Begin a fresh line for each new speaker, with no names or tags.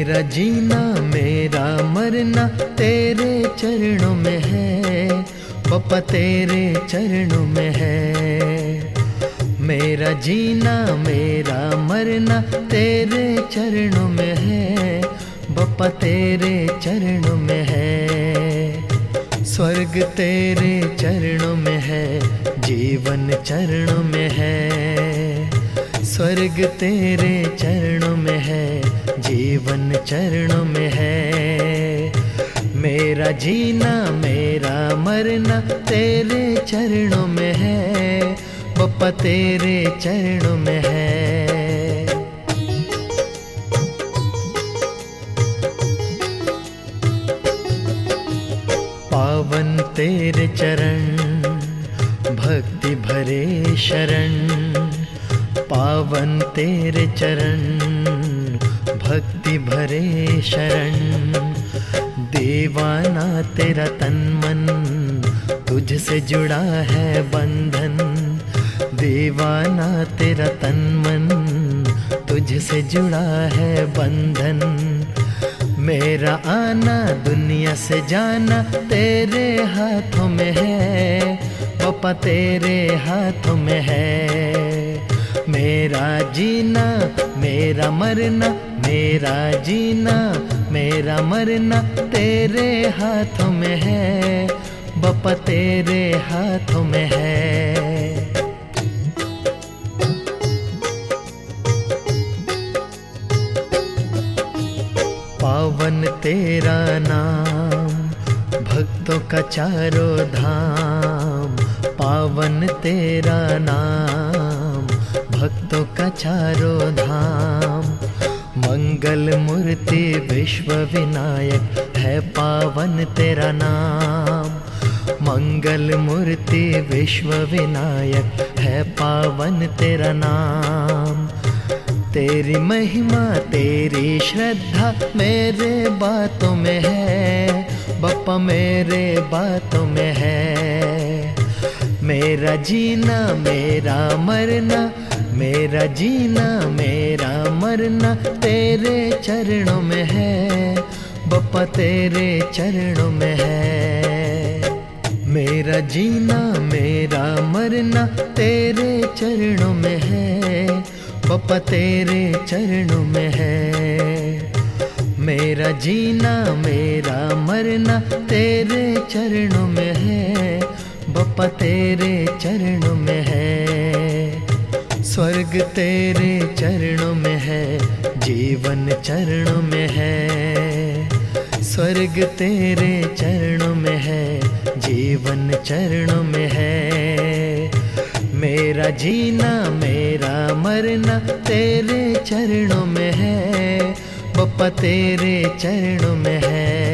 मेरा जीना मेरा मरना तेरे चरणों में है, पप्पा तेरे चरणों में है। मेरा जीना मेरा मरना तेरे चरणों में है, बप्पा तेरे चरणों में है। स्वर्ग तेरे चरणों में है, जीवन चरणों में है। स्वर्ग तेरे चरणों में है, जीवन चरणों में है। मेरा जीना मेरा मरना तेरे चरणों में है, बप्पा तेरे चरणों में है। पावन तेरे चरण भक्ति भरे शरण, पावन तेरे चरण भक्ति भरे शरण। दीवाना तेरा तन मन तुझसे जुड़ा है बंधन, दीवाना तेरा तन मन तुझसे जुड़ा है बंधन। मेरा आना दुनिया से जाना तेरे हाथों में है, पप्पा तेरे हाथों में है। मेरा जीना मेरा मरना, मेरा जीना मेरा मरना तेरे हाथों में है, बप्पा तेरे हाथों में है। पावन तेरा नाम भक्तों का चारों धाम, पावन तेरा नाम भक्तों का चारों धाम। मंगल मूर्ति विश्व विनायक है पावन तेरा नाम, मंगल मूर्ति विश्व विनायक है पावन तेरा नाम। तेरी महिमा तेरी श्रद्धा मेरे बातों में है, बप्पा मेरे बातों में है। मेरा जीना मेरा मरना, मेरा जीना मेरा मरना तेरे चरणों में है, बप्पा तेरे चरणों में है। मेरा जीना मेरा मरना तेरे चरणों में है, बप्पा तेरे चरणों में है। मेरा जीना मेरा मरना तेरे चरणों में है, बप्पा तेरे चरणों में है। स्वर्ग तेरे चरणों में है, जीवन चरणों में है। स्वर्ग तेरे चरणों में है, जीवन चरणों में है। मेरा जीना मेरा मरना तेरे चरणों में है, बप्पा तेरे चरणों में है।